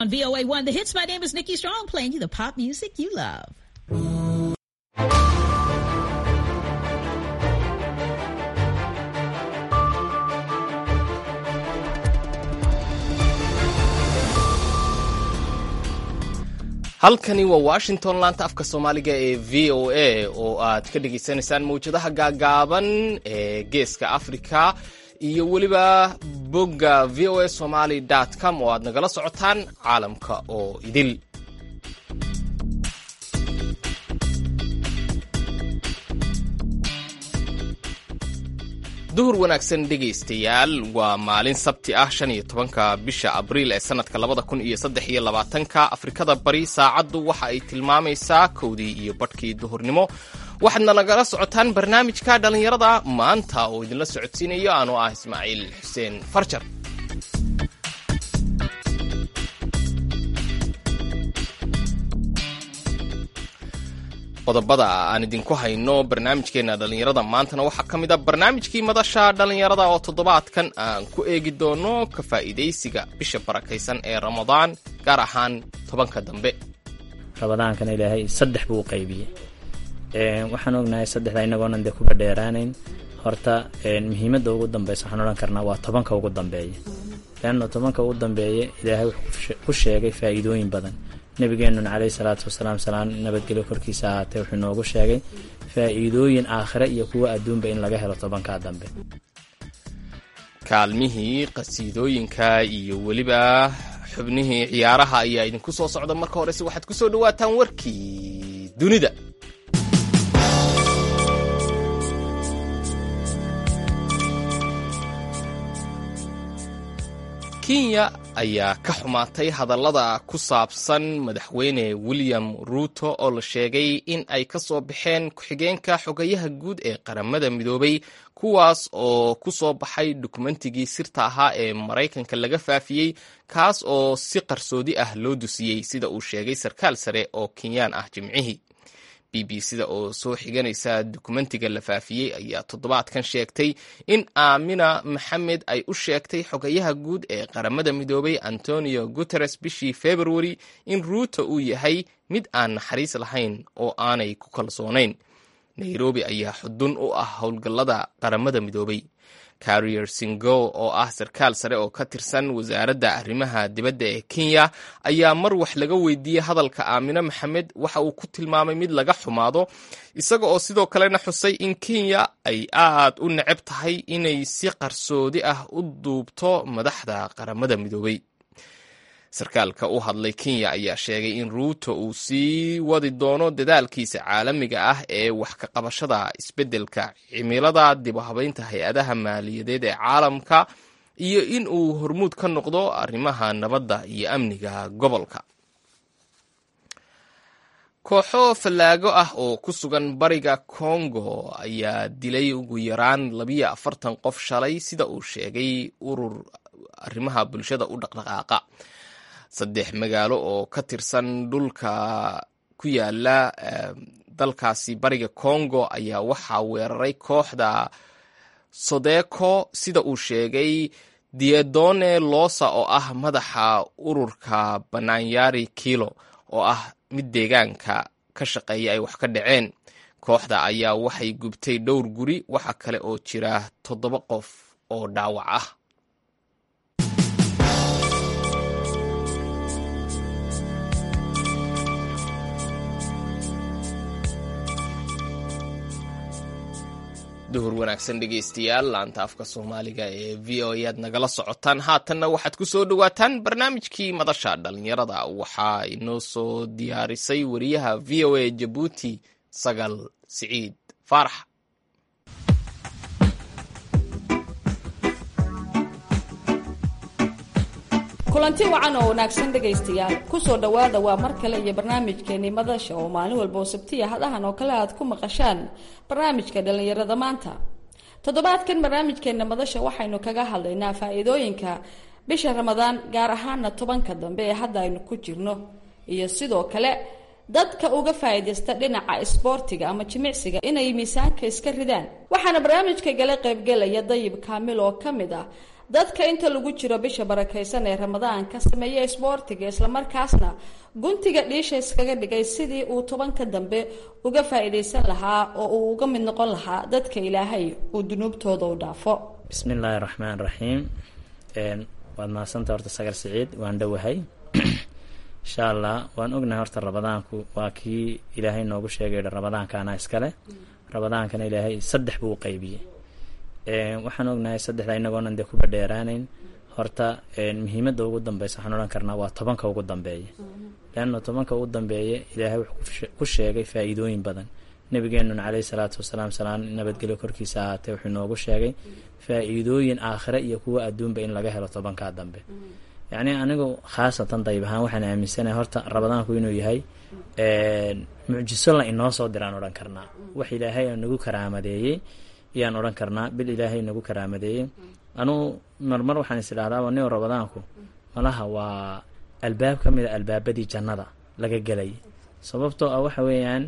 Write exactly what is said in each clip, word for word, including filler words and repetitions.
On V O A one, The Hits, my name is Nikki Strong, playing you the pop music you love. halkani waa Washington, laanta afka Soomaaliga ee V O A oo aad ka dhageysanaysaan mawjadaha gaagaaban ee geeska Afrika iyo waliba bogga v o a somali dot com oo aad nagala socotaan caalamka oo idil. duhur wanaagsan dhegaystayaal, waa maalin sabti ah shan iyo tobanka bisha abriil ee sanadka labada kun iyo saddex iyo labaatanka. Afrikada bari saacaddu waxa ay tilmaamaysaa kowdii iyo badhkii duhurnimo. waxaadna nagala socotaan barnaamijka dhallinyarada maanta oo idinla socodsiinayo anoo ah Ismaaciil Xuseen Farjar. qodobada aan idinku hayno barnaamijkeena dhallinyarada maantana waxaa ka mid ah barnaamijkii madasha dhallinyarada oo toddobaadkan aan ku eegi doono ka faa'iidaysiga bisha barakaysan ee Ramadaan, gaar ahaan tobanka dambe. Ramadaankana ilaahay saddex buu qaybiyey. Ee waxaan ognahay saddexda inagoonan dee kuba dheeraanayn. Horta muhiimadda ugu dambaysa waxaan odhan karnaa waa tobanka ugu dambeeya. Leanna tobanka ugu dambeeya ilaahay wuxuu ku sheegay faa'iidooyin badan. nabigeenuna calayhi salaatu wasalaam salaan nabadgelyo korkiisa ahaatee wuxuu noogu sheegay faa'iidooyin aakhire iyo kuwa adduunba in laga helo tobanka dambe. kaalmihii qasiidooyinka iyo weliba xubnihii ciyaaraha ayaa idinku soo socda. marka horese waxaad ku soo dhawaataan warkii dunida. Kenya ayaa ka xumaatay hadallada ku saabsan madaxweyne William Ruto oo la sheegay in ay ka soo baxeen ku-xigeenka xogayaha guud ee qaramada midoobay, kuwaas oo ku soo baxay dukumentigii sirta ahaa ee Maraykanka laga faafiyey, kaas oo si qarsoodi ah loo dusiyey sida uu sheegay sarkaal sare oo Kenyaan ah Jimcihii. B B C da oo soo xiganaysa dukumentiga la faafiyey ayaa toddobaadkan sheegtay in Aamina Maxamed ay u sheegtay xogayaha guud ee qaramada midoobay Antonio Guterres bishii February in Ruto uu yahay mid aan naxariis lahayn oo aanay ku kalsoonayn. Nairobi ayaa xudun u ah howlgallada qaramada midoobay. Carrier Singo oo ah sarkaal sare oo ka tirsan wasaaradda arrimaha dibadda ee Kenya ayaa mar wax laga weydiiyey hadalka Aamina Maxamed waxa uu ku tilmaamay mid laga xumaado, isaga oo sidoo kalena xusay in Kenya ay aad u neceb tahay inay si qarsoodi ah u duubto madaxda qaramada midoobay. sarkaalka u hadlay Kenya ayaa sheegay in Ruto uu sii wadi doono dadaalkiisa caalamiga ah ee wax ka qabashada isbeddelka cimilada, dib u habaynta hay-adaha maaliyadeed ee caalamka iyo in uu hormuud ka noqdo arrimaha nabadda iyo amniga gobolka. kooxo fallaago ah oo ku sugan bariga Congo ayaa dilay ugu yaraan labiyo afartan qof shalay, sida uu sheegay urur arrimaha bulshada u dhaqdhaqaaqa. saddex magaalo oo ka tirsan dhulka ku yaala dalkaasi bariga Congo ayaa waxaa weeraray kooxda Sodeko, sida uu sheegay Diedone Losa oo ah madaxa ururka Bananyari Kilo oo ah mid deegaanka ka shaqeeya ay wax ka dhaceen. kooxda ayaa waxay gubtay dhowr guri, waxa kale oo jira toddoba qof oo dhaawac ah. duhur wanaagsan dhegaystayaal, laanta afka Soomaaliga ee V O A aad nagala socotaan. haatanna waxaad ku soo dhawaataan barnaamijkii madasha dhallinyarada. waxaa inoo soo diyaarisay wariyaha V O A Jabuuti Sagal Siciid Faarax. kulanti wacan oo wanaagsan dhegaystayaal, ku soo dhawaada waa mar kale iyo barnaamijkeennii madasha oo maalin walba oo sabtiya hadahan oo kale aad ku maqashaan barnaamijka dhallinyarada maanta. toddobaadkan barnaamijkeenna madasha waxaynu kaga hadlaynaa faa'iidooyinka bisha Ramadaan, gaar ahaana tobanka dambe ee hadda aynu ku jirno, iyo sidoo kale dadka uga faa'iideysta dhinaca isboortiga ama jimicsiga inay miisaanka iska ridaan. waxaana barnaamijka gala qaybgelaya Dayib Kaamil oo ka mid ah dadka inta lagu jiro bisha barakaysan ee ramadaanka sameeya isboortiga islamarkaasna guntiga dhiisha iskaga dhigay sidii uu tobanka dambe uga faa'iidaysan lahaa oo uu uga mid noqon lahaa dadka ilaahay uu dunuubtooda u dhaafo. bismi illaahi raxmaan raxiim. waad mahadsanta horta sagar siciid, waan dhowahay insha allah. waan ognahay horta ramadaanku waa kii ilaahay noogu sheegay ramadaankaana iskale. ramadaankana ilaahay saddex buu qaybiyey. waxaan ognahay saddexda inagoonan dee kuba dheeraanayn. horta muhiimadda ugu dambeysa waxaan odhan karnaa waa tobanka ugu dambeeya. leanna tobanka ugu dambeeya ilaahay wuxuu ku sheegay faa-iidooyin badan. nabigeenuna caleyhi salaatu wasalaam salaan nabadgelyo korkiisa ahaatee wuxuu noogu sheegay faa-iidooyin aakhire iyo kuwa adduunba in laga helo tobankaa dambe. yacni anigu khaasatan dayb ahaan waxaan aaminsanahay horta ramadaanku inuu yahay mucjiso la inoo soo diraan odhan karnaa. wax ilaahay nagu karaamadeeyey ayaan odhan karnaa. bil ilaahay nagu karaamadeeyey. anugu marmar waxaan is idhahdaa wanio ramadaanku malaha waa albaab ka mid a albaabadii jannada laga gelay. sababtoo ah waxa weeyaan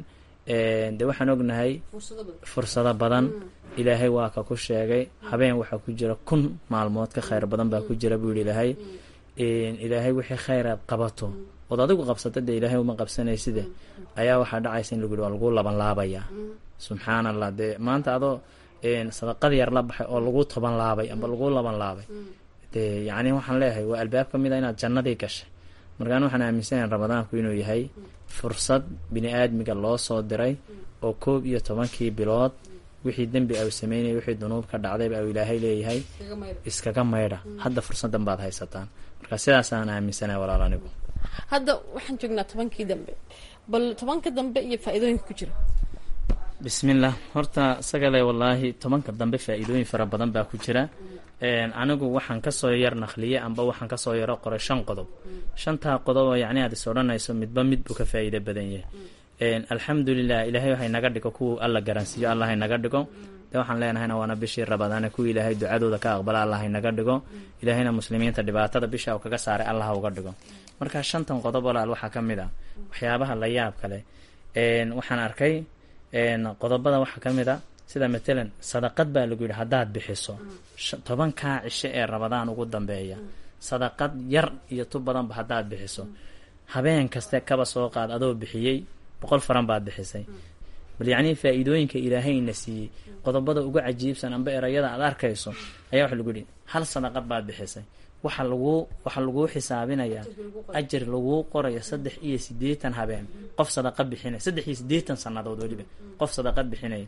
dee waxaan ognahay fursado badan ilaahay waa ka ku sheegay. habeen waxaa ku jira kun maalmood ka khayr badan baa ku jira buu yihi ilaahay. ilaahay wixii khayraad qabato ood adigu qabsata dee ilaahay uma qabsanayside ayaa waxaa dhacaysa in lagu yihi waa lagu laban laabayaa. subxaan allah. dee maanta adoo sadaqad yar la baxay oo lagu toban laabay amba lagu laban laabay, dee yacni waxaan leeyahay waa albaab ka mid a inaad jannadii gashay. markaan waxaan aaminsanahay ramadaanku inuu yahay fursad bini aadmiga loo soo diray oo koob iyo tobankii bilood wixii dembi au sameynaya wixii dunuub ka dhacdayba au ilaahay leeyahay iskaga maydha. hadda fursaddan baad haysataan. marka sidaasaan aaminsanahay walaal anigu. hadda waxaan joognaa tobankii dambe, bal tobanka dambe iyo faa-iidooyinka ku jira. bismillah. horta sagale wallaahi tobanka dambe faa-iidooyin fara badan baa ku jira. anigu waxaan kasoo yar naqliyey amba waxaan kasoo yaro qoray shan qodob. shantaa qodob oo yacni aad is odhanayso midba mid buu ka faa-iido badan yahay. alxamdulilah ilaahay waxay naga dhigo kuwa alla garansiiyo allah haynaga dhigo. dee waxaan leenahayna waana bishii rabadaane kuwii ilaahay ducadooda ka aqbala allah haynaga dhigo. ilaahayna muslimiinta dhibaatada bisha u kaga saaray allah uga dhigo. marka shantan qodob walaal waxaa ka mid ah waxyaabaha la yaab kale. waxaan arkay qodobada waxaa ka mid a sida matalan sadaqad baa lagu yidhi haddaad bixiso tobankaa cisho ee rabadaan ugu dambeeya, sadaqad yar iyo tu badanba haddaad bixiso, habeen kaste kaba soo qaad adoo bixiyey boqol faran baad bixisay. bal yacnii faa-iidooyinka ilaahayna siiyey qodobada uga cajiibsan amba erayada aad arkayso ayaa waxa lagu yidhi hal sadaqad baad bixisay, waxa laguu waxa laguu xisaabinayaa ajir laguu qorayo saddex iyo siddeetan habeen qof sadaqa bixinaya, saddex iyo siddeetan sannadood weliba qof sadaqad bixinaya.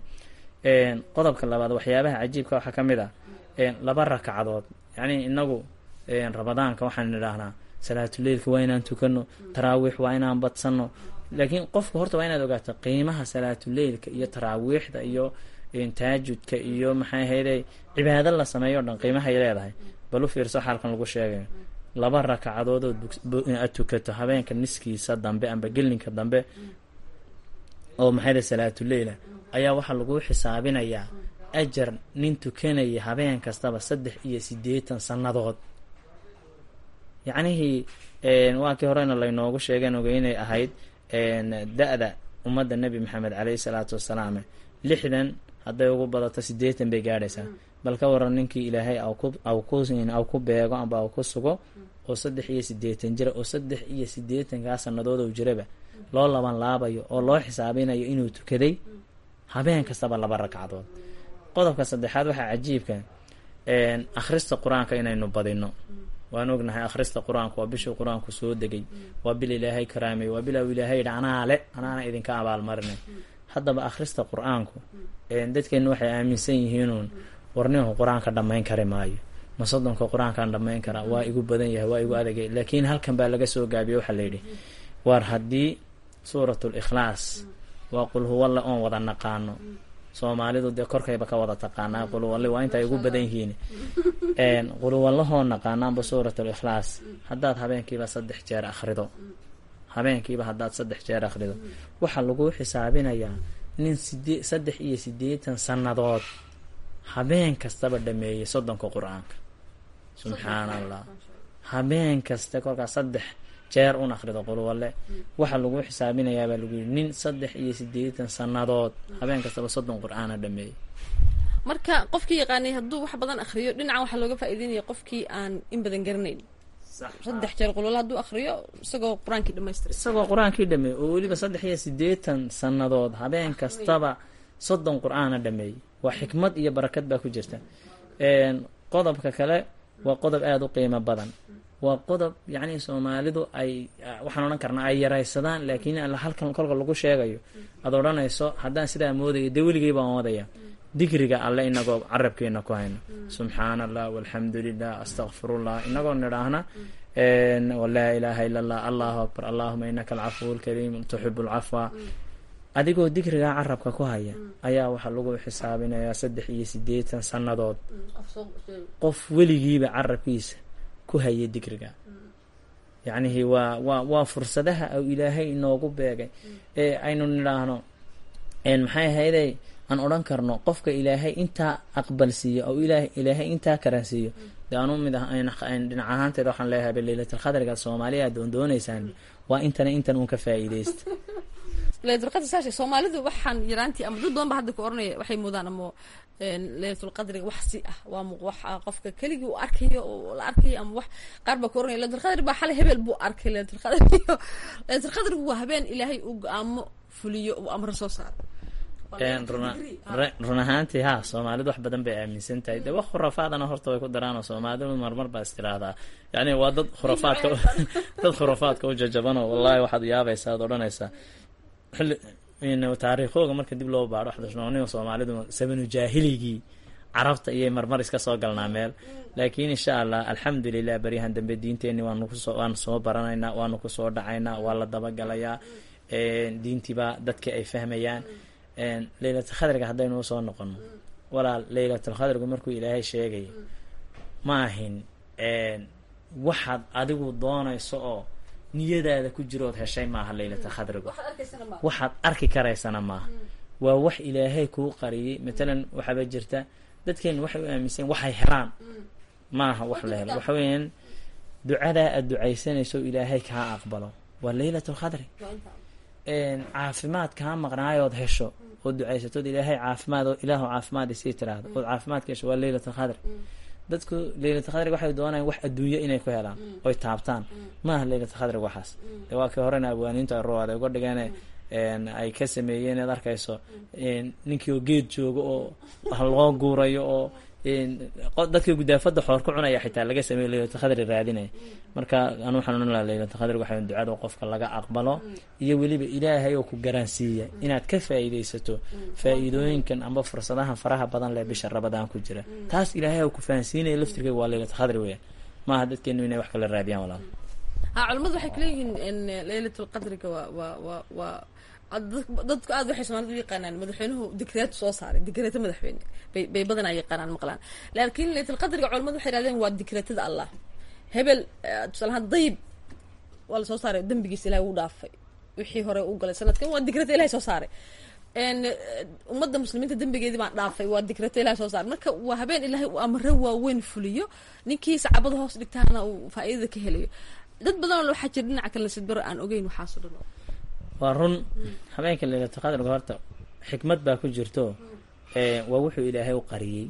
qodobka labaad waxyaabaha cajiibka waxaa ka mid ah laba rakacadood. yacnii inagu ramadaanka waxaan idhaahnaa salaatuleilka waa inaan tukano, taraawiix waa inaan badsano. laakiin qofku horta waa inaad ogaato qiimaha salaatuleilka iyo taraawiixda iyo taajudka iyo maxay ahayde cibaado la sameeyo o dhan qiimahay leedahay. bal u fiirso xaalkan lagu sheegayo laba rakacadood aad tukato habeenka niskiisa dambe amba gelinka dambe oo maxayda salaatuleila ayaa waxaa lagu xisaabinayaa ajar nin tukanaya habeen kastaba saddex iyo siddeetan sannadood. yacnihii waa kii horena laynoogu sheegeen oga inay ahayd da-da ummadda nebi maxamed caleyhi salaatu wasalaam lixdan hadday ugu badato siddeetan bay gaadhaysaa. bal ka waran ninkii ilaahay aw ku beego amba aw ku sugo oo saddex iyo siddeetan jira oo saddex iyo siddeetankaa sannadood ou jiraba loo laban laabayo oo loo xisaabinayo inuu tukaday habeen kastaba laba ragcadood. qodobka saddexaad waxaa cajiibka akhrista qur-aanka inaynu badino. waan ognahay akhrista qur-aanku waa bishii qur-aanku soo degay, waa bil ilaahay karaamay, waa bil ilaahay yidhi anaa le anaana idinka abaalmarinay. haddaba akhrista qur-aanku dadkeenna waxay aaminsan yihiinuun warnihu qur-aanka dhammayn kari maayo, ma soddonka qur-aankaan dhammayn karaa, waa igu badan yahay, waa igu adagay. laakiin halkan baa laga soo gaabiye waxaa layidhi war haddii suuratul ikhlaas waa qul huwalle oon wada naqaano, soomaalidu dee korkayba ka wada taqaanaa qulwalle waa inta ay ugu badan yihiin. qulwallahoo naqaanaanba suuratul ikhlaas haddaad habeenkiiba saddex jeer akhrido habeenkiiba haddaad saddex jeer akhrido waxaa lagu xisaabinayaa nin sidee saddex iyo siddeetan sannadood habeen kastaba dhameeyey soddonka qur-aanka. subxaan allah. habeen kaste kolkaas saddex jeer un akhrido qulwalle waxaa lagu xisaabinayaabaa lagu yidhi nin saddex iyo siddeetan sannadood habeen kastaba soddon qur-aana dhameeyey. marka qofkii yaqaanay hadduu wax badan akhriyo dhinacan waxaa looga faa'iideynaya qofkii aan in badan garanayn saddex jeer qulula hadduu akhriyo isagoo qur-aankii dhamaystira isagoo qur-aankii dhameey oo weliba saddex iyo siddeetan sannadood habeen kastaba soddon qur-aana dhameeyey waa xikmad iyo barakad baa ku jirta. qodobka kale waa qodob aada u qiimo badan, waa qodob yacni soomaalidu ay waxaan odhan karnaa ay yaraysadaan, laakiin halkan kolka lagu sheegayo aad odhanayso haddaan sidaa moodayo dee weligay baan wadaya dikriga alle inagoo carabkeena ku hayno subxaana allah walxamdu lilah astakfirullah inagoo nidhaahna walaa ilaaha ila allah allahu akbar allahuma inaka alcafuw lkariim tuxibu lcafwa. adigoo dikrigaa carabka ku haya ayaa waxaa lagu xisaabinayaa saddex iyo siddeetan sannadood qof weligiiba carabkiisa ku haya dikriga. yacnihi waa waa waa fursadaha au ilaahay inoogu beegay ee aynu nidhaahno maxay ahayday aan odhan karno qofka ilaahay intaa aqbal siiyo ou ilaahay ilaahay intaa karansiiyo dee anu mid ah dhinac ahaanteeda waxaan leeyahay laylatulqadriga soomaaliya doon doonaysaan waa intana intan uun ka faa'iidaysta. laylatulqadri saashay soomaalidu waxaan yaraantii ama dad badan ba hadda ku oranaya waxay moodaan ama laylatulqadriga wax si ah waa wax qofka keligii uu arkayo oo la arkayo ama wax qaar baa ku oranaya laylatulqadri baa xalay hebel buu arkay laylatulqadri laylatulqadrigu waa habeen ilaahay uu go-aamo fuliyo oo amro soo saaro. run ahaantii ha soomaalidu wax badan bay aaminsan tahay dee wax khurafaadana horta way ku daraanoo soomaalidu marmar baa is tiraahdaa yani waa dad khurafaadka dad khurafaadka u jajabanoo wallahi waxaad yaabaysaa ad odhanaysaa xilli taariikhooga marka dib loo baadho waxdashnooniga soomaalidu sabanu jaahiligii carabta iyay marmar iska soo galnaa meel, laakiin insha allah alxamdulilah baryahan dambe diinteenni waanu kusoo waanu soo baranaynaa waanu kusoo dhacaynaa waa la dabagalayaa diintiibaa dadka ay fahmayaan. laylatulqadriga haddaynu usoo noqono walaal laylatulqadrigu markuu ilaahay sheegay ma ahin waxaad adigu doonayso oo niyadaada ku jirood heshay maaha laylatulqadrigu, waxaad arki karaysana maaha, waa wax ilaahay kuu qariyey. matalan waxaaba jirta dadkeenu waxay u aaminsan waxay helaan maaha wax la helo, waxa weeyaan ducadaa aad ducaysanayso ilaahay kaa aqbalo waa laylatulqadri. caafimaad kaa maqnaayood hesho oo ducaysatood ilaahay caafimaad oo ilaahu caafimaad isii tiraahdo ood caafimaadka hesho waa laylatulqadri. dadku laylatulqadriga waxay doonayaan wax adduunyo inay ku helaan oy taabtaan, maaha laylatulqadriga waxaas. dee waa kii horena abwaaniintu ay ruwaad ay uga dhigeen ay ka sameeyeen ad arkayso ninkii oo geed joogo oo wax loo guurayo oo dadkii gudaafada xoor ku cunaya xitaa laga sameeyo laylatulqadri raadinaya. marka anu waxaan odhan lahaa laylatulqadri waxay ducada qofka laga aqbalo iyo weliba ilaahay oo ku garansiiya inaad ka faa'iidaysato faa'iidooyinkan amba fursadaha faraha badan leh bisha rabadaan ku jira. taas ilaahay oo ku fahansiinaya laftirkeeda waa laylatulqadri weeyaan, maaha dadkeenu inay wax kala raadiyaan walaal. ha culimadu waxay kuleeyihiin in laylatulqadriga waa waa waa waa dadku aad waxay soomaalida u yaqaanaan madaxweynuhu dikreet soo saaray dikreeta madaxweyne bay bay badanaa yaqaanaan maqlaan, laakiin laylatulqadriga culimadu waxay yidhahdeen waa dikreetada allah. hebel tusaalahaan dayib waa la soo saaray dembigiisa ilahay wuu dhaafay wixii hore u galay sanadkan waa dikreeta ilahay soo saaray. ummadda muslimiinta dembigeedii baan dhaafay waa dikreeta ilahay soo saaray. marka waa habeen ilaahay uu amre waaweyn fuliyo, ninkii sacabada hoos dhigtaana uu faa'iidada ka helayo. dad badan oo waxaa jira dhinaca kale sidbaro aan ogeyn waxaasoo dhan. waa run habeenka laylatulqadriga horta xikmad baa ku jirto waa wuxuu ilaahay u qariyey.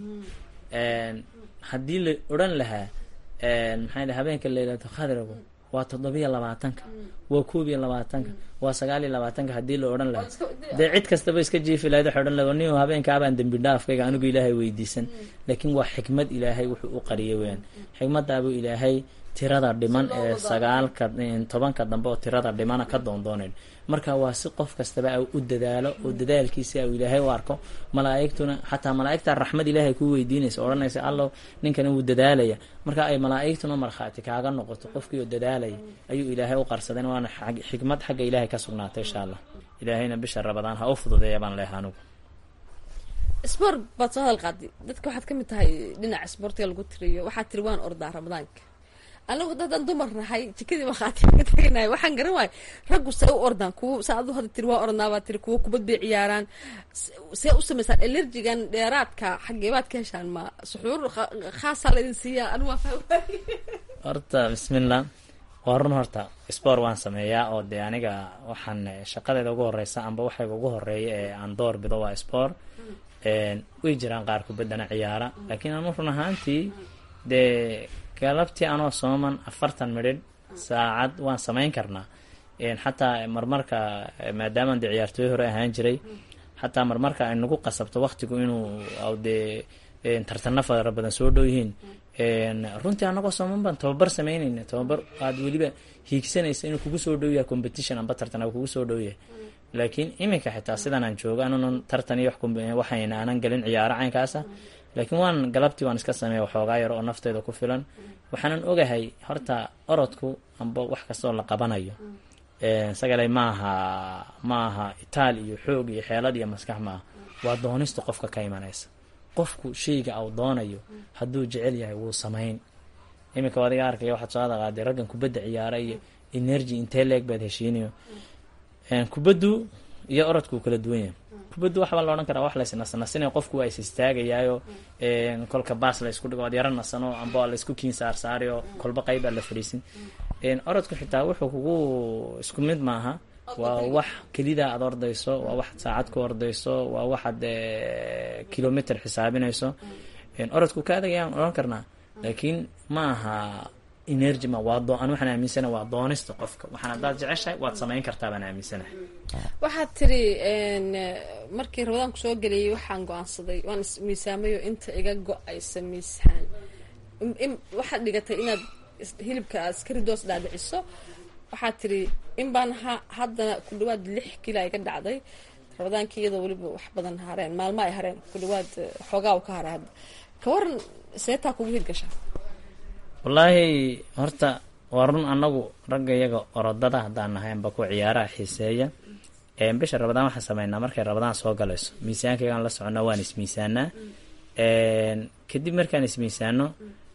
haddii la odhan lahaa maxaa dhaha habeenka laylatulqadrigu waa toddobiyo labaatanka waa koob iyo labaatanka waa sagaal iyo labaatanka haddii la odhan lahaa dee cid kastaba iska jiifi lahayd waxay odhan lahaa nin habeenkaabaan dembi dhaafkayga anigu ilaahay weydiisan. laakiin waa xikmad ilaahay wuxuu u qariyey weyaan. xikmadaabuu ilaahay tirada dhiman ee sagaalka tobanka dambe oo tirada dhimana ka doondoonayn. marka waa si qof kastaba u dadaalo oo dadaalkiisa u ilaahay u arko. malaa'igtuna xataa malaa'igta raxmad ilaahay ku weydiinaysa odhanaysa allow ninkan wuu dadaalaya, marka ay malaa'igtuna markhaati kaaga noqoto qofkii oo dadaalaya ayuu ilaahay u qarsadeen. waana xikmad xagga ilaahay ka sugnaatay insha allah. ilaahayna bisha rabadaan ha u fududeeya baan leeyahay anugu. sport baad soo hadalqaadi dadka waxaad ka mid tahay dhinaca sportiga lagu tiriyo, waxaad tiri waan ordaa ramadaanka. anagu dadaan dumar nahay jikadii markhaati ka taganahay waxaan garan waayo raggu see u ordaan kuwa saa adu hadda tiri waa ornaa baa tiri kuwa kubad bay ciyaaraan see u samaysaan allergigan dheeraadka xaggee baad ka heshaan ma suxuur khaasaa laydin siiyaa anu waa fahmay. horta bismillah waa run horta sport waan sameeyaa oo dee aniga waxaan shaqadeeda ugu horeysa amba waxayga ugu horeeya ee aan door bido waa sport. way jiraan qaar kubaddana ciyaara laakiin anu run ahaantii dee galabtii anoo sooman afartan midhidh saacad waan samayn karnaa xataa marmarka maadaamaan dee ciyaartooy hore ahaan jiray xataa marmarka ay nagu qasabto waqtigu inuu dee tartana fara badan soo dhow yihiin runtii anagoo sooman baan tababar samaynayna tababar aad weliba hiigsanaysa inuu kugu soo dhow yahay competition amba tartan kugu soo dhow yahay laakiin iminka xitaa sidan aan joogo anunan tartan iyo waxayna aanan gelin ciyaaro caynkaasa laakiin waan galabtii waan iska sameeya waxoogaa yar oo nafteeda ku filan waxaanan ogahay horta orodku amba wax kastoo la qabanayo sagalay maaha maaha itaal iyo xoog iyo xeelad iyo maskax maaha waa doonista qofka ka imanaysa qofku shayga uu doonayo hadduu jecel yahay wuu samayn iminka adiga arkaya waxaad soo adaqaaday raggan kubadda ciyaara iyo energy intee leeg baad heshiinayo kubaddu iyo orodku kala duwan yahay kubaddu waxbaa la odhan karaa wax laysnasnasinay qofku waa is istaagayaayo kolka baas la isku dhigo ad yaro nasano amba la isku kiin saar saarayo kolba qayb aa la fadhiisin orodku xitaa wuxuu kugu isku mid maaha waa wax kelida aad ordayso waa wax saacad ku ordayso waa waxaad kilomitr xisaabinayso orodku ka adagayaan odhan karnaa laakiin ma aha energy ma waa doo an waxaan aaminsanahay waa doonista qofka waxaan haddaad jeceshahay waad samayn kartaa baan aaminsanahay waxaad tiri markii rabadaanku soo geliyay waxaan go-aansaday waan ismiisaamayo inta iga go-aysa miisaan waxaad dhigatay inaad hilibka aad iska ridoos dhaadhiciso waxaad tiri in baan ha haddana ku dhawaad lix kila iga dhacday rabadaankii iyadoo weliba wax badan hareen maalmo ay hareen ku dhawaad xoogaa ka haray hadda ka waran seetaa kugu hirgashaa wallaahi horta waa run anagu ragga iyaga orodada haddaan nahay amba ku ciyaaraha xiiseeya bisha rabadaan waxaan sameynaa markay rabadaan soo galayso miisaankaygaan la soconaa waan ismiisaanaa kadib markaan ismiisaano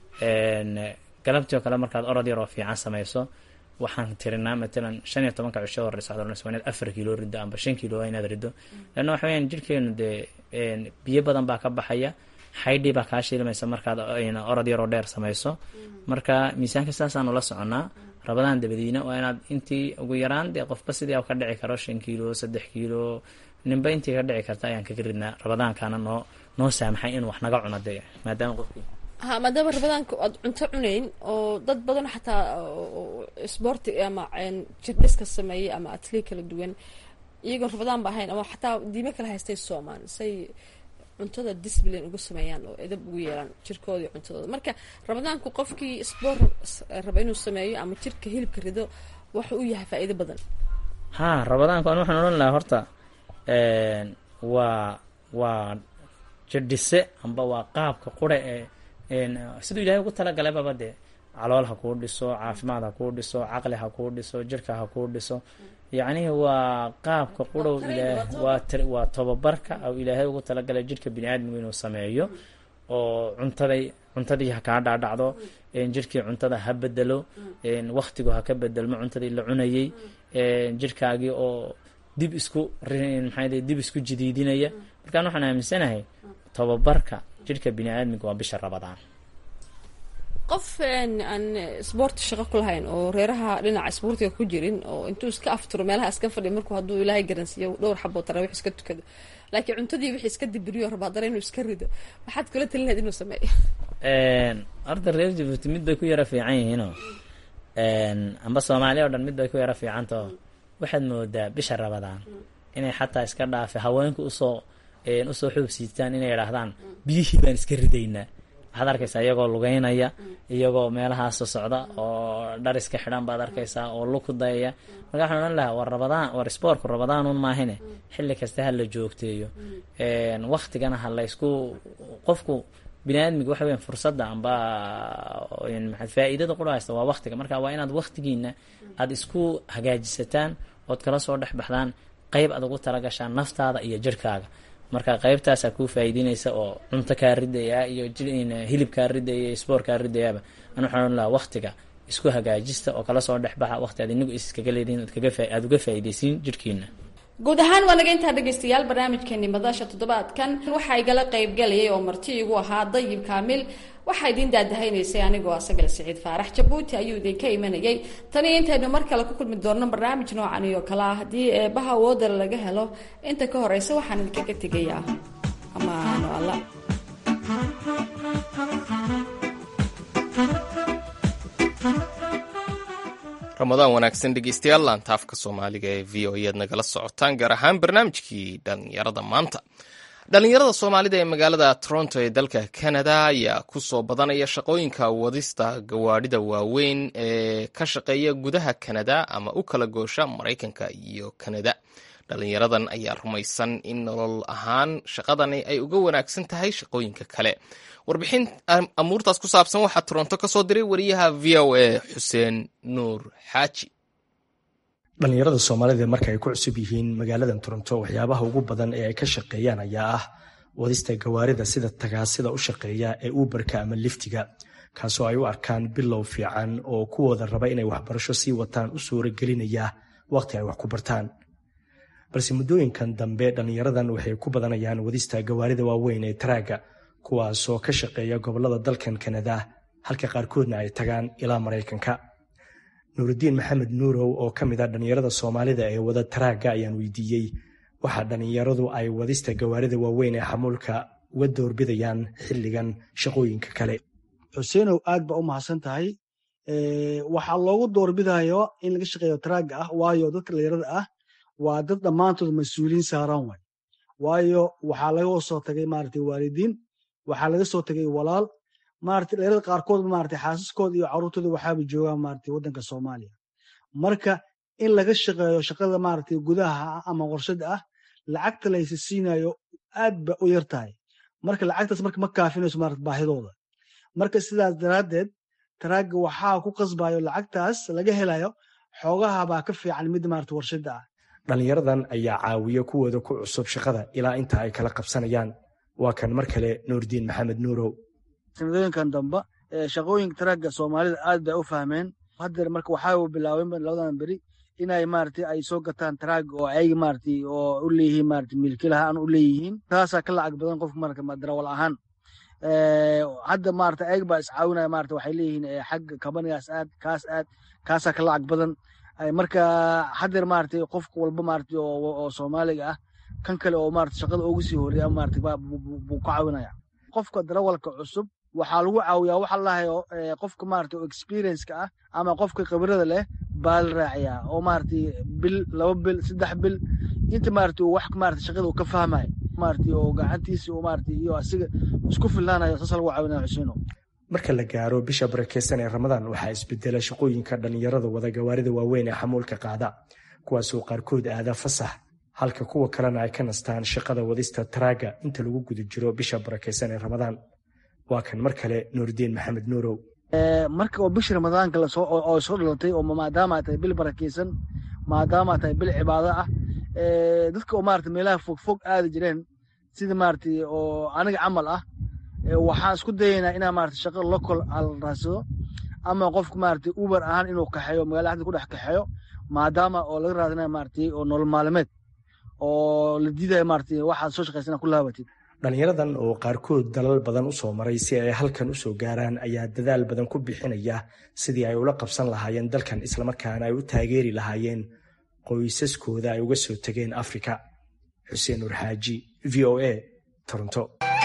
galabtii oo kale markaad orod yar oo fiican samayso waxaan tirinaa matalan shan iyo tobanka cisho horeysa waxaad oranaysa waa inaad afar kilo riddo amba shan kilo inaad riddo leanna waxa weyaan jirhkeenu dee biyo badan baa ka baxaya haydhi baa kaa shiilmaysa markaad orod yaroo dheer samayso marka miisaanka saasaanu la soconaa rabadaan dabadiina waa inaad intii ugu yaraan dee qofba sidii a ka dhici karo shan kilo saddex kilo ninba intii ka dhici karta ayaan kaga ridnaa rabadaankaana noo noo saamaxay in wax naga cuno dee maadaama qofkii ha maadaama rabadaanka aad cunto cunayn oo dad badan xataa sporti ama jirdhiska sameeyey ama atlee kala duwan iyagoon rabadaan ba ahayn ama xataa diimo kala haystay soomaan say cuntada discipline ugu sameeyaan oo edab ugu yeelaan jirkooda iyo cuntadooda marka rabadaanku qofkii sport raba inuu sameeyo ama jirka hilibka rido waxa uu yahay faa'iido badan ha rabadaanku aan waxaan odhan lahaa horta waa waa jirdhise amba waa qaabka qura ee siduu ilaahay ugu talagalay baba dee calool ha kuu dhiso caafimaad ha kuu dhiso caqli ha kuu dhiso jirka ha kuu dhiso yacnihi waa qaabka qurhow ilaah waa waa tababarka ou ilaahay ugu talagalay jirka bini aadmigu inuu sameeyo oo cuntaday cuntadii ha kaa dhaadhacdo jirkii cuntada ha bedelo waktigu ha ka bedelmo cuntadii la cunayey jirkaagii oo dib isku maxaa dib isku jidiidinaya markaan waxaan aaminsanahay tababarka jirka bini aadmiga waa bisha rabadaan qof aan sport shaqo ku lahayn oo reeraha dhinaca sportiga ku jirin oo intuu iska afturo meelaha iska fadhiyo markuu hadduu ilaahay garansiiyo dhowr xabo tarawix iska tukado laakiin cuntadii wixii iska dibiriyo rabaa dara inuu iska rido waxaad kula talin lahayd inuu sameeyo horta reer Djibouti mid bay ku yara fiican yihiinoo amba Soomaaliya oo dhan mid bay ku yara fiicantao waxaad moodaa bisha rabadaan inay xataa iska dhaafe haweenku usoo usoo xoogsiitaan inay idhaahdaan biyihii baan iska ridaynaa waxaad arkaysaa iyagoo lugeynaya iyagoo meelahaasoo socda oo dhar iska xidhan baad arkaysaa oo luku dayaya marka waxaan odhan lahaa war rabadaan war sportku rabadaanuun maahine xilli kasta ha la joogteeyo waktigana ha la isku qofku bini aadmiga waxa weyan fursadda amba faa'iidada qura haysta waa waktiga marka waa inaad waktigiina aada isku hagaajisataan ood kala soo dhex baxdaan qayb aad ugu talagashaan naftaada iyo jirkaaga marka qaybtaasaa kuu faa'iidinaysa oo cunto kaa ridaya iyo hilib kaa ridaya iyo spoor kaa ridayaaba an waxaan odhan lahaa waktiga isku hagaajista oo kala soo dhex baxa wakti aad inagu iskaga leedihin aada uga faa'iidaysiin jirhkiina guud ahaan waa naga intaa dhegaystayaal barnaamijkeeni madasha toddobaadkan waxaa igala qaybgalayay oo marti igu ahaa dayib kaamil waxaa idiin daadahaynaysay anigoo asagal siciid faarax jabuuti ayuu idinka imanayay tani intaynu mar kale ku kulmi doonno barnaamij noocan iyo kale ah haddii eebaha woodar laga helo inta ka horeysa waxaan idinkaga tegayaa amaano alla. ramadaan wanaagsan dhegeystayaal laanta afka soomaaliga ee v o ead nagala socotaan gaar ahaan barnaamijkii dhalinyarada maanta. dhalinyarada soomaalida ee magaalada Toronto ee dalka Canada ayaa ku soo badanaya shaqooyinka wadista gawaadhida waaweyn ee ka shaqeeya gudaha Canada ama u kala goosha Mareykanka iyo Canada. dhalinyaradan ayaa rumaysan in nolol ahaan shaqadani ay uga wanaagsan tahay shaqooyinka kale. warbixin amuurtaas ku saabsan waxaa Toronto ka soo diray wariyaha V O A Xuseen Nuur Xaaji. dhalinyarada Soomaalida marka ay ku cusub yihiin magaalada Toronto waxyaabaha ugu badan ee ay ka shaqeeyaan ayaa ah wadista gawaarida sida tagaasida u shaqeeya ee Uberka ama Lyftiga, kaasoo ay u arkaan bilow fiican oo kuwooda raba inay waxbarasho sii wataan u suuragelinaya waqti ay wax ku bartaan. balse muddooyinkan dambe dhalinyaradan waxay ku badanayaan wadista gawaarida waaweyn ee taraaga, kuwaasoo ka shaqeeya gobolada dalkan Canada, halka qaarkoodna ay tagaan ilaa Mareykanka. Nuuridiin Maxamed Nuurow oo ka mid ah dhalinyarada Soomaalida ee wada taraaga ayaan weydiiyey waxa dhalinyaradu ay wadista gawaarida waaweyn ee xamuulka uga doorbidayaan xilligan shaqooyinka kale. Xuseenow aad ba u mahadsan tahay. ee waxa loogu doorbidayo in laga shaqeeyo taraaga ah waayo dadka dhalinyarada ah waa dad dhammaantood mas'uuliin saaran way. waayo waxaa laga soo tagay maartay waalidiin, waxaa laga soo tagay walaal, maartay dhalinyarada qaarkood maartay xaasaskooda iyo carruurtooda waxaaba joogaan maartay waddanka Soomaaliya. marka in laga shaqeeyo shaqada maartay gudaha ama warshada ah lacagta la siinayo aad ba u yar tahay. marka lacagtaas marka ma kaafinayso maartay baahidooda. marka sidaas daraadeed taraaga waxaa ku qasbayo lacagtaas laga helayo xoogaha baa ka fiican mid maartay warshada ah. dhalinyaradan ayaa caawiya kuwooda ku cusub shaqada ilaa inta ay kala qabsanayaan. waa kan mar kale Nuuridiin Maxamed Nuurow. sanadooyinkan dambe shaqooyinka taraaga Soomaalida aad bay u fahmeen. hadda marka waxaa bilaabeen labadan beri inay maartay ay soo gataan taraaga oo ay maartay oo u leeyihiin maartay milkiilaha aan u leeyihiin. taasa ka lacag badan qofka marka madrawal ahaan. ee hadda maartay ay ba iscaawinaya maartay waxay leeyihiin xag kabanigaas aad kaas aad kaasa ka lacag badan. marka hadda maartay qofka walba maartay oo Soomaaliga ah kan kale oo maartay shaqada ugu sii horeeya maartay buu ka caawinaya. qofka darawalka cusub waxaa lagu caawiyaa waxa la hayo qofka maartay experience-ka ah ama qofka khibrada leh baa la raaciyaa oo maartay bil laba bil saddex bil inta maartay wax maartay shaqada uu ka fahmay maartay oo gacantiisa oo maartay iyo asiga isku filaanayo saas lagu caawinaya Xuseeno. marka la gaaro bisha barakeysan ee Ramadaan waxaa isbedela shaqooyinka dhalinyarada wada gawaarida waaweyn ee xamuulka qaada, kuwaasoo qaarkood aada fasax halka kuwa kalena ay ka nastaan shaqada wadista taraaga inta lagu guda jiro bisha barakeysan ee Ramadaan. waa kan mar kale Nuuridiin Maxamed Nuurow. ee marka oo bisha Ramadaanka la soo oo soo dhalatay oo maadaama ay tahay bil barakeysan, maadaama ay tahay bil cibaado ah, ee dadka oo maartay meelaha fog fog aad jireen sida maartay oo aniga camal ah waxaan isku dayaynaa inaan maartay shaqo local al raasado ama qofka maartay Uber ahaan inuu kaxeeyo magaalada ku dhex kaxeeyo maadaama oo laga raadinayo maartay oo nolol maalmeed oo la diiday maartay waxa soo shaqeysana ku laabatid. dhalinyaradan oo qaarkood dalal badan u soo maray si ay halkan u soo gaaraan ayaa dadaal badan ku bixinaya sidii ay ula qabsan lahaayeen dalkan isla markaana ay u taageeri lahaayeen qoysaskooda ay uga soo tageen Afrika. Xuseen Nuur Xaaji, V O A, Toronto.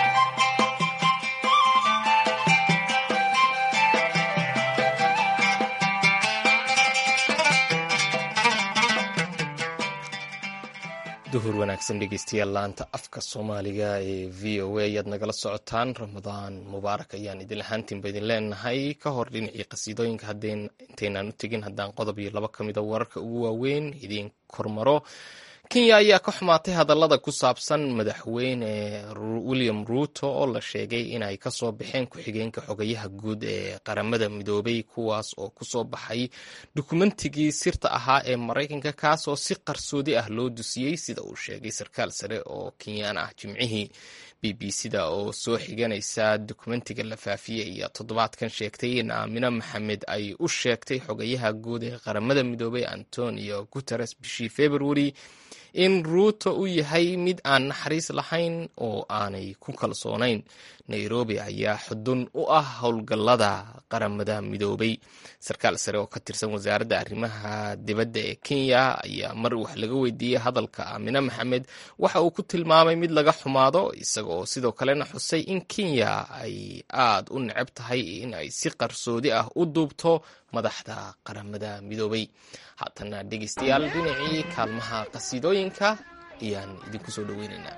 duhur wanaagsan dhegeystayaal laanta afka Soomaaliga ee V O A ayaad nagala socotaan. Ramadaan mubaarak ayaan idin lahaantiinba idin leenahay. ka hor dhinacii qasiidooyinka haddeen intaynaan u tegin haddaan qodob iyo laba ka mid a wararka ugu waaweyn idin kormaro. Kenya ayaa ka xumaatay hadallada ku saabsan madaxweyne William Ruto oo la sheegay inay ka soo baxeen ku-xigeenka xogayaha guud ee qaramada midoobay, kuwaas oo ku soo baxay dukumentigii sirta ahaa ee Mareykanka, kaas oo si qarsoodi ah loo dusiyey sida uu sheegay sarkaal sare oo Kenyaan ah Jimcihii. B B C-da oo soo xiganaysa dukumentiga la faafiyey iyo toddobaadkan sheegtay in Aamina Maxamed ay u sheegtay xogayaha guud ee qaramada midoobay Antonio Guterres bishii February in ruuto uu yahay mid aan naxariis lahayn oo aanay ku kalsoonayn. nairobi ayaa xudun u ah howlgallada qaramada midoobay. sarkaal sare oo ka tirsan wasaaradda arrimaha dibadda ee kenya ayaa mar wax laga weydiiyey hadalka aamine maxamed waxa uu ku tilmaamay mid laga xumaado, isagoo sidoo kalena xusay in kenya ay aad u neceb tahay in ay si qarsoodi ah u duubto madaxda qaramada midoobay. haatana dhegeystayaal, dhinacii kaalmaha qasiidooyinka ayaan idinku soo dhoweynaynaa.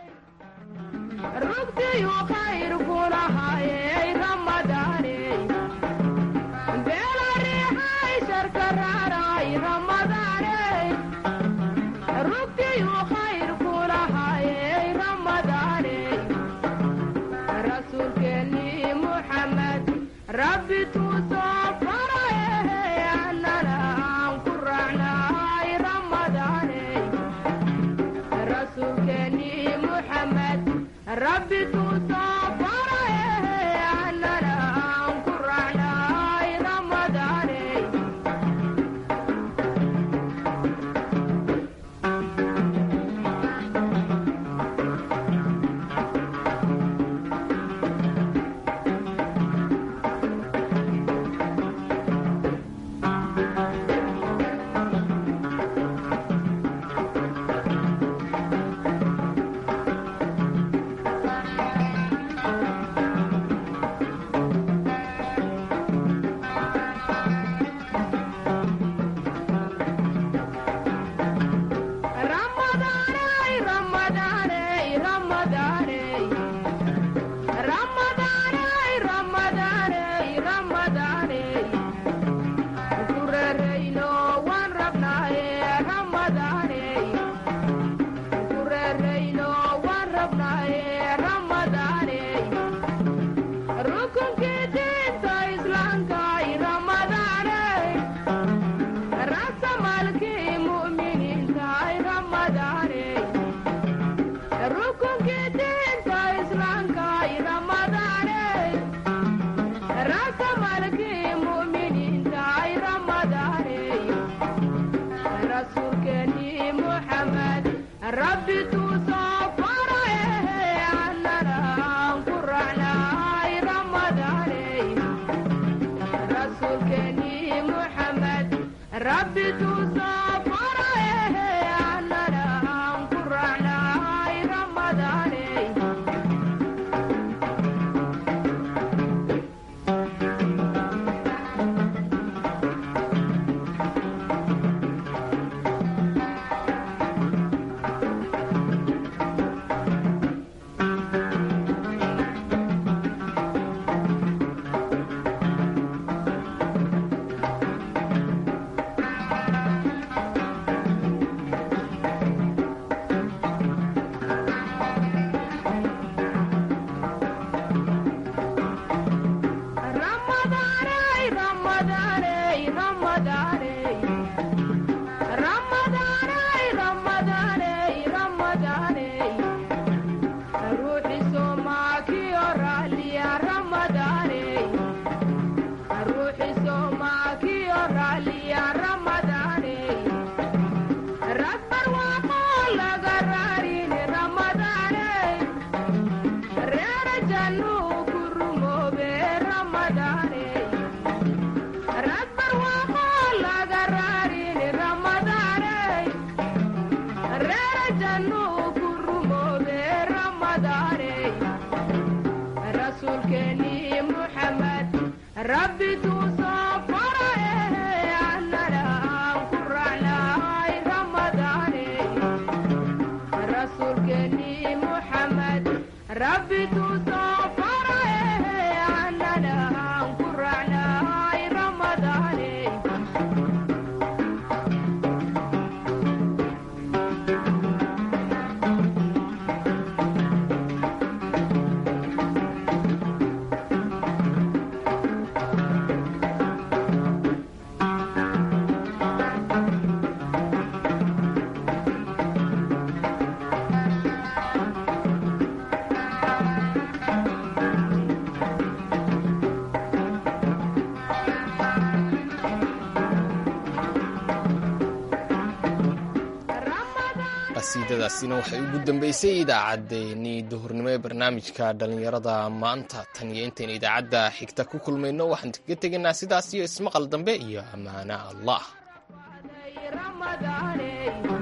qasiidadaasina waxay ugu dambeysay idaacaddeenii duhurnimo ee barnaamijka dhallinyarada maanta. tan iyo intaynu idaacadda xigta ku kulmayno waxaan kaga tegaynaa sidaas iyo ismaqal dambe iyo ammaana allah.